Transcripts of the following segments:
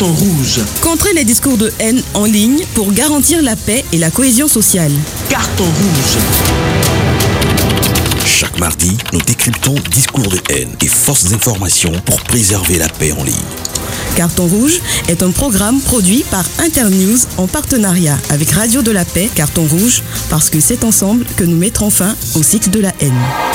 Carton rouge. Contrer les discours de haine en ligne pour garantir la paix et la cohésion sociale. Carton rouge. Chaque mardi, nous décryptons discours de haine et fausses informations pour préserver la paix en ligne. Carton rouge est un programme produit par Internews en partenariat avec Radio de la Paix. Carton rouge, parce que c'est ensemble que nous mettrons fin au cycle de la haine.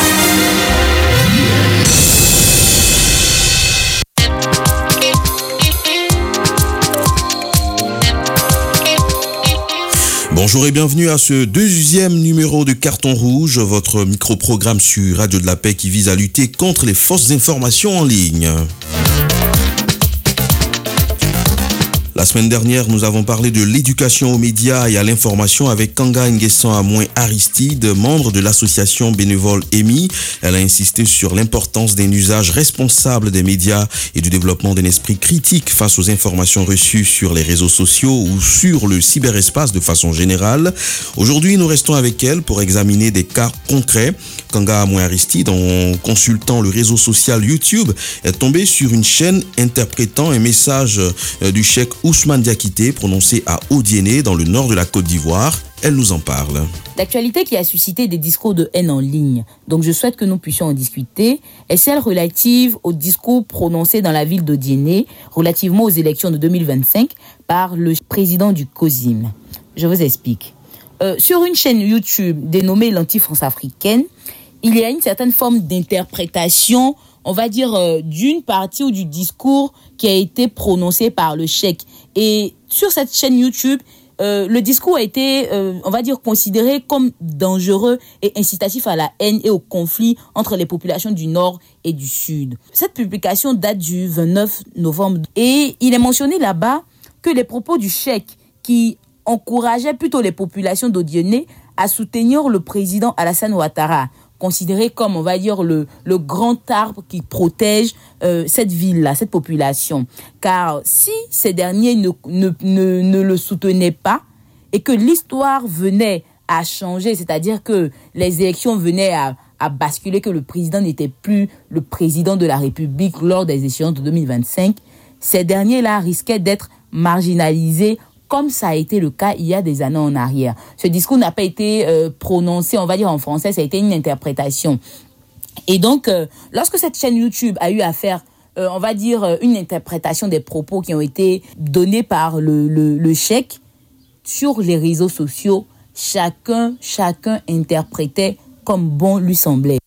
Bonjour et bienvenue à ce deuxième numéro de Carton Rouge, votre micro-programme sur Radio de la Paix qui vise à lutter contre les fausses informations en ligne. La semaine dernière, nous avons parlé de l'éducation aux médias et à l'information avec Kanga Nguessan Amoin Aristide, membre de l'association bénévole EMI. Elle a insisté sur l'importance d'un usage responsable des médias et du développement d'un esprit critique face aux informations reçues sur les réseaux sociaux ou sur le cyberespace de façon générale. Aujourd'hui, nous restons avec elle pour examiner des cas concrets. Kanga Amoin Aristide, en consultant le réseau social YouTube, est tombé sur une chaîne interprétant un message du cheikh Ousmane Diakité prononcé à Odiéné dans le nord de la Côte d'Ivoire. Elle nous en parle. L'actualité qui a suscité des discours de haine en ligne, donc je souhaite que nous puissions en discuter, est celle relative au discours prononcé dans la ville d'Odiéné relativement aux élections de 2025 par le président du COSIM. Je vous explique. Sur une chaîne YouTube dénommée l'Anti-France africaine, il y a une certaine forme d'interprétation, on va dire, d'une partie ou du discours qui a été prononcé par le cheikh. Et sur cette chaîne YouTube, le discours a été, on va dire, considéré comme dangereux et incitatif à la haine et au conflit entre les populations du Nord et du Sud. Cette publication date du 29 novembre et il est mentionné là-bas que les propos du cheikh qui encourageaient plutôt les populations d'Odiéné à soutenir le président Alassane Ouattara, considéré comme, on va dire, le grand arbre qui protège cette ville-là, cette population. Car si ces derniers ne le soutenaient pas et que l'histoire venait à changer, c'est-à-dire que les élections venaient à basculer, que le président n'était plus le président de la République lors des échéances de 2025, ces derniers-là risquaient d'être marginalisés comme ça a été le cas il y a des années en arrière. Ce discours n'a pas été prononcé, on va dire en français, ça a été une interprétation. Et donc, lorsque cette chaîne YouTube a eu à faire, on va dire, une interprétation des propos qui ont été donnés par le cheikh sur les réseaux sociaux, chacun interprétait comme bon lui semblait.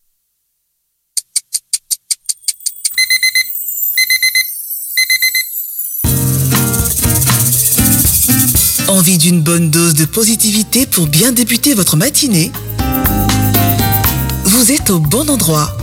Envie d'une bonne dose de positivité pour bien débuter votre matinée? Vous êtes au bon endroit.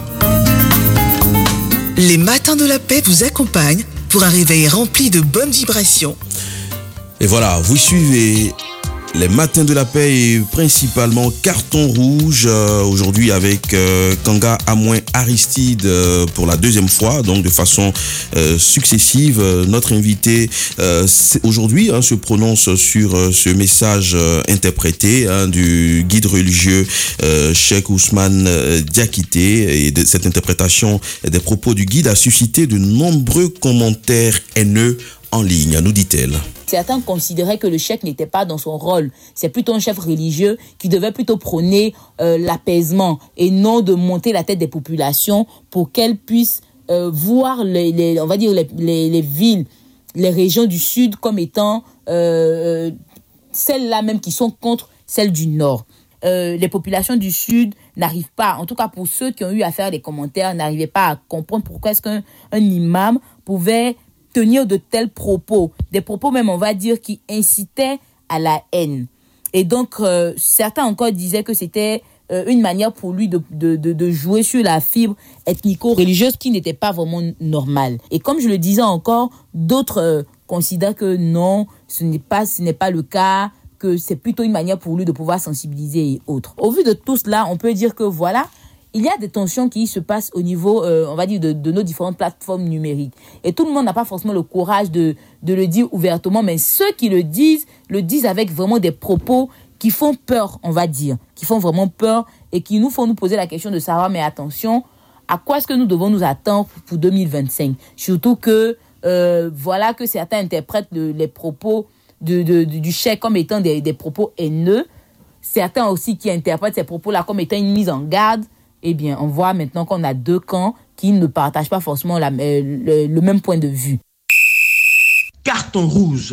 Les matins de la paix vous accompagnent pour un réveil rempli de bonnes vibrations. Et voilà, vous suivez les matins de la paix et principalement Carton Rouge, aujourd'hui avec Kanga Amoin Aristide pour la deuxième fois, donc de façon successive. Notre invité aujourd'hui se prononce sur ce message interprété du guide religieux cheikh Ousmane Diakité, et cette interprétation des propos du guide a suscité de nombreux commentaires haineux en ligne, nous dit-elle. Certains considéraient que le cheikh n'était pas dans son rôle. C'est plutôt un chef religieux qui devait plutôt prôner l'apaisement et non de monter la tête des populations pour qu'elles puissent voir on va dire les villes, les régions du Sud comme étant celles-là même qui sont contre celles du Nord. Les populations du Sud n'arrivent pas, en tout cas pour ceux qui ont eu à faire des commentaires, n'arrivaient pas à comprendre pourquoi est-ce qu'un imam pouvait tenir de tels propos, des propos même, on va dire, qui incitaient à la haine. Et donc, certains encore disaient que c'était une manière pour lui de jouer sur la fibre ethnico-religieuse qui n'était pas vraiment normale. Et comme je le disais encore, d'autres considèrent que non, ce n'est pas le cas, que c'est plutôt une manière pour lui de pouvoir sensibiliser et autres. Au vu de tout cela, on peut dire que voilà, il y a des tensions qui se passent au niveau, on va dire, de nos différentes plateformes numériques. Et tout le monde n'a pas forcément le courage de le dire ouvertement, mais ceux qui le disent avec vraiment des propos qui font peur, on va dire, qui font vraiment peur et qui nous font nous poser la question de savoir, mais attention, à quoi est-ce que nous devons nous attendre pour 2025 ? Surtout que voilà que certains interprètent les propos du chef comme étant des propos haineux. Certains aussi qui interprètent ces propos-là comme étant une mise en garde. Eh bien, on voit maintenant qu'on a deux camps qui ne partagent pas forcément le même point de vue. Carton rouge.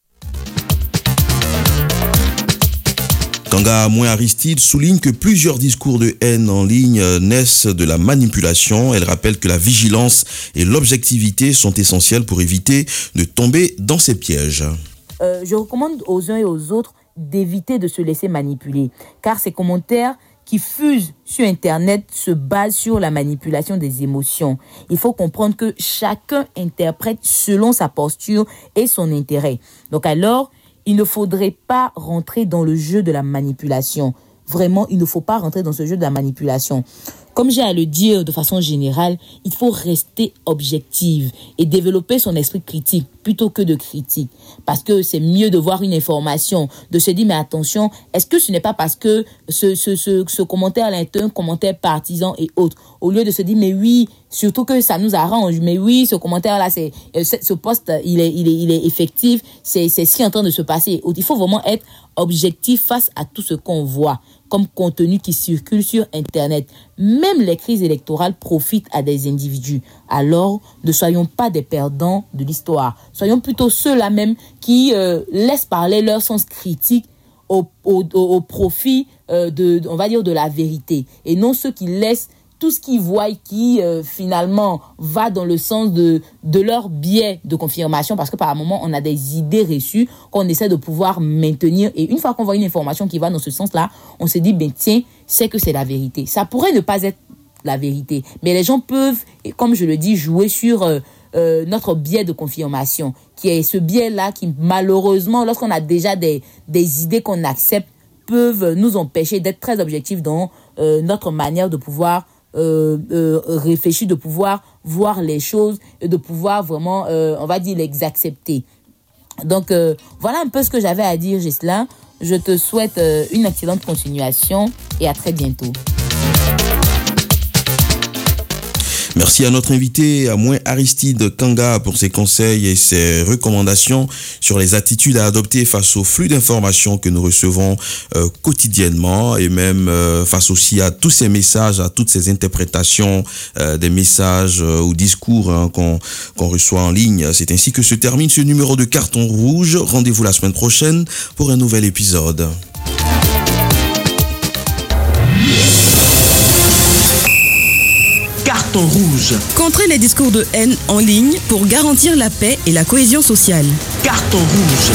Kanga Moins-Aristide souligne que plusieurs discours de haine en ligne naissent de la manipulation. Elle rappelle que la vigilance et l'objectivité sont essentielles pour éviter de tomber dans ces pièges. Je recommande aux uns et aux autres d'éviter de se laisser manipuler, car ces commentaires qui fusent sur Internet se basent sur la manipulation des émotions. Il faut comprendre que chacun interprète selon sa posture et son intérêt. Donc alors, il ne faudrait pas rentrer dans le jeu de la manipulation. Vraiment, il ne faut pas rentrer dans ce jeu de la manipulation. Comme j'ai à le dire de façon générale, il faut rester objective et développer son esprit critique plutôt que de critique. Parce que c'est mieux de voir une information, de se dire, mais attention, est-ce que ce n'est pas parce que ce commentaire-là est un commentaire partisan et autres, au lieu de se dire, mais oui, surtout que ça nous arrange, mais oui, ce commentaire-là, ce post, il est effectif, c'est ce qui est en train de se passer. Il faut vraiment être objectif face à tout ce qu'on voit comme contenu qui circule sur Internet. Même les crises électorales profitent à des individus. Alors, ne soyons pas des perdants de l'histoire. Soyons plutôt ceux-là même qui laissent parler leur sens critique au profit on va dire, de la vérité. Et non ceux qui laissent tout ce qu'ils voient qui finalement va dans le sens de leur biais de confirmation, parce que par moment on a des idées reçues qu'on essaie de pouvoir maintenir, et une fois qu'on voit une information qui va dans ce sens-là, on se dit tiens, c'est que c'est la vérité. Ça pourrait ne pas être la vérité, mais les gens peuvent, comme je le dis, jouer sur notre biais de confirmation, qui est ce biais-là qui malheureusement, lorsqu'on a déjà des idées qu'on accepte, peuvent nous empêcher d'être très objectifs dans notre manière de pouvoir réfléchir, de pouvoir voir les choses et de pouvoir vraiment, on va dire, les accepter. Donc, voilà un peu ce que j'avais à dire, Ghislain. Je te souhaite une excellente continuation et à très bientôt. Merci à notre invité, à Moins-Aristide Kanga, pour ses conseils et ses recommandations sur les attitudes à adopter face au flux d'informations que nous recevons quotidiennement, et même face aussi à tous ces messages, à toutes ces interprétations des messages ou discours qu'on reçoit en ligne. C'est ainsi que se termine ce numéro de Carton Rouge. Rendez-vous la semaine prochaine pour un nouvel épisode. Carton rouge. Contrer les discours de haine en ligne pour garantir la paix et la cohésion sociale. Carton rouge.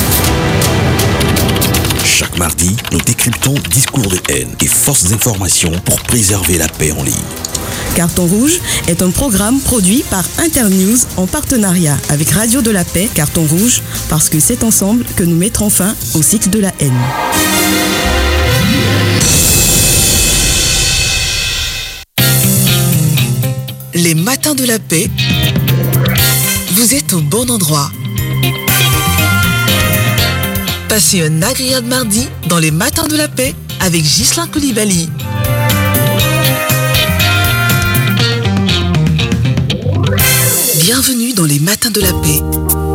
Chaque mardi, nous décryptons discours de haine et fausses informations pour préserver la paix en ligne. Carton Rouge est un programme produit par Internews en partenariat avec Radio de la Paix. Carton Rouge, parce que c'est ensemble que nous mettrons fin au cycle de la haine. Les matins de la paix, vous êtes au bon endroit. Passez un agréable mardi dans les matins de la paix avec Ghislain Coulibaly. Bienvenue dans les matins de la paix.